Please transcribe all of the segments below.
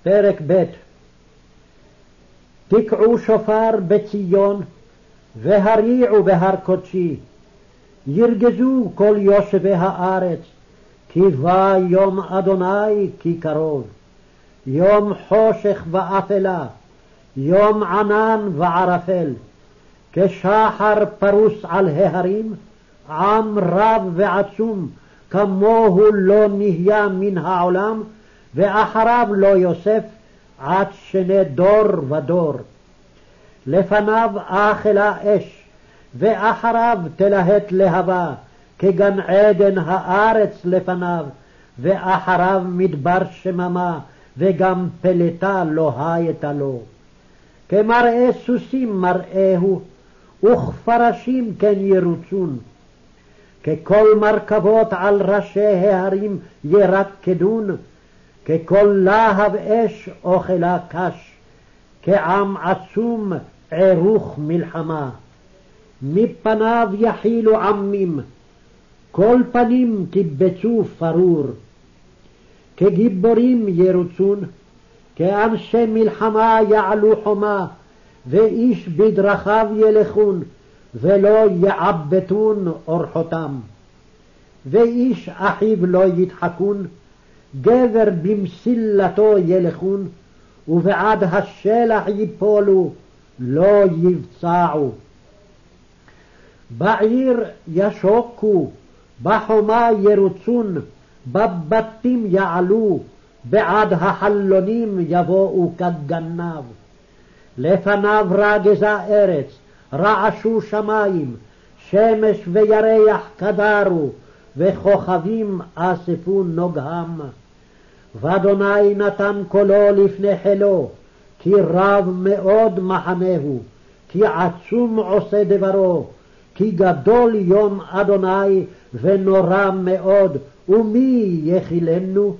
פרק ב'. תקעו שופר בציון והריעו בהר קודשי, ירגזו כל יושבי הארץ, כי בא יום אדוני כי קרוב, יום חושך ואפלה, יום ענן וערפל, כשחר פרוס על ההרים, עם רב ועצום, כמוהו לא נהיה מן העולם, ואחריו לא יוסף עד שני דור ודור. לפניו אכלה אש, ואחריו תלהט להבה, כגן עדן הארץ לפניו, ואחריו מדבר שממה, וגם פלטה לא הייתה לו. כמראה סוסים מראהו, וכפרשים כן ירוצון. ככל מרכבות על ראשי ההרים ירקדון, ככל להב אש אוכלה קש, כעם עצום ערוך מלחמה. מפניו יחילו עמים, כל פנים קיבצו פרור. כגיבורים ירוצון, כאנשי מלחמה יעלו חומה, ואיש בדרכיו ילכון, ולא יעבטון אורחותם. ואיש אחיו לא ידחקון, גבר במסילתו ילכון, ובעד השלח יפולו, לא יבצעו. בעיר ישוקו, בחומה ירוצון, בבתים יעלו, בעד החלונים יבואו כגנב. לפניו רגזה ארץ, רעשו שמים, שמש וירח קדרו, וכוכבים אספו נוגהם. ואדוני נתן קולו לפני חילו, כי רב מאוד מחנהו, כי עצום עושה דברו, כי גדול יום אדוני ונורא מאוד, ומי יכילנו?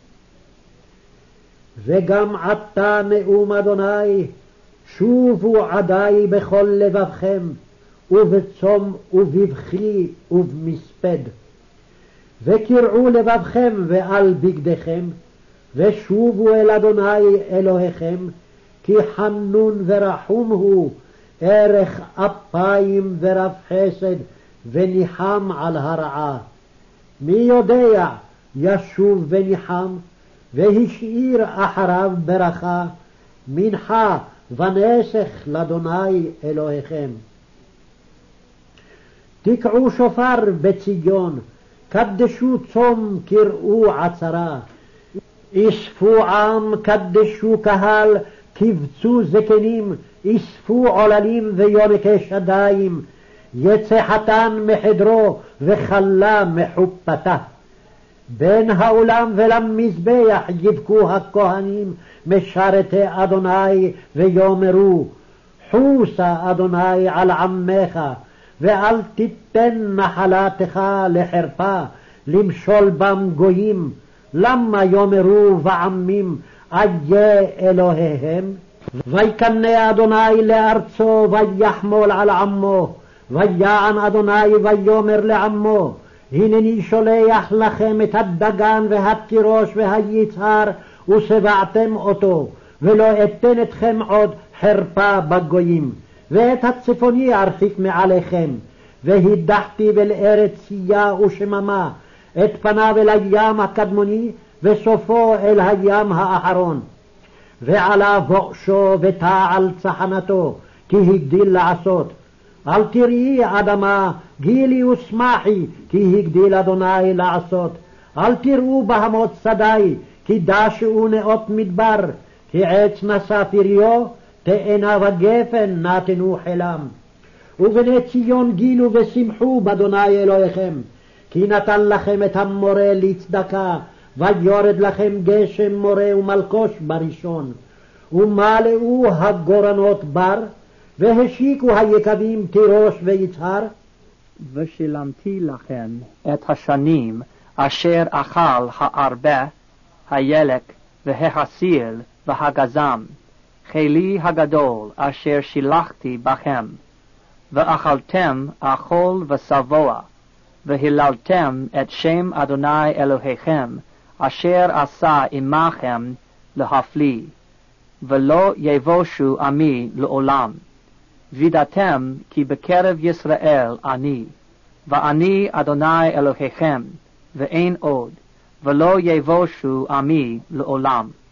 וגם עתה נאום אדוני, שובו עדי בכל לבבכם, ובצום ובבכי ובמספד. וקרעו לבבכם ועל בגדיכם, ושובו אל אדוני אלוהיכם, כי חנון ורחום הוא, ערך אפיים ורב חסד, וניחם על הרעה. מי יודע ישוב וניחם, והשאיר אחריו ברכה, מנחה ונסך לאדוני אלוהיכם. תקעו שופר בציון, קדשו צום קראו עצרה, אספו עם קדשו קהל, קבצו זקנים, אספו עוללים ויונקי שדיים, יצא חתן מחדרו וכלה מחופתה. בין האולם ולמזבח יבכו הכהנים משרתי אדוני ויאמרו, חוסה אדוני על עמך, ואל תיתן נחלתך לחרפה, למשול בם גויים. למה יאמרו בעמים איה אלוהיהם? ויקנא אדוני לארצו ויחמול על עמו, ויען אדוני ויאמר לעמו, הנני שולח לכם את הדגן והתירוש והיצהר, ושבעתם אותו, ולא אתן אתכם עוד חרפה בגויים. ואת הצפוני ארחיק מעליכם, והידחתי אל ארץ צייה ושממה, את פניו אל הים הקדמוני, וסופו אל הים האחרון. ועלה בואשו ותעל צחנתו, כי הגדיל לעשות. אל תראי אדמה, גילי ושמחי, כי הגדיל אדוני לעשות. אל תראו בהמות שדי, כי דשאו נאות מדבר, כי עץ נשא פריו, תאנה וגפן נתנו חילם. ובני ציון גילו ושמחו באדוני אלוהיכם, כי נתן לכם את המורה לצדקה, ויורד לכם גשם מורה ומלקוש בראשון. ומלאו הגורנות בר, והשיקו היקבים תירוש ויצהר. ושילמתי לכם את השנים אשר אכל הערבה, הילק והחסיל והגזם, חילי הגדול אשר שילחתי בכם. ואכלתם אכול ושבוע, והיללתם את שם אדוני אלוהיכם, אשר עשה עמכם להפליא, ולא יבושו עמי לעולם. וידעתם כי בקרב ישראל אני, ואני אדוני אלוהיכם, ואין עוד, ולא יבושו עמי לעולם.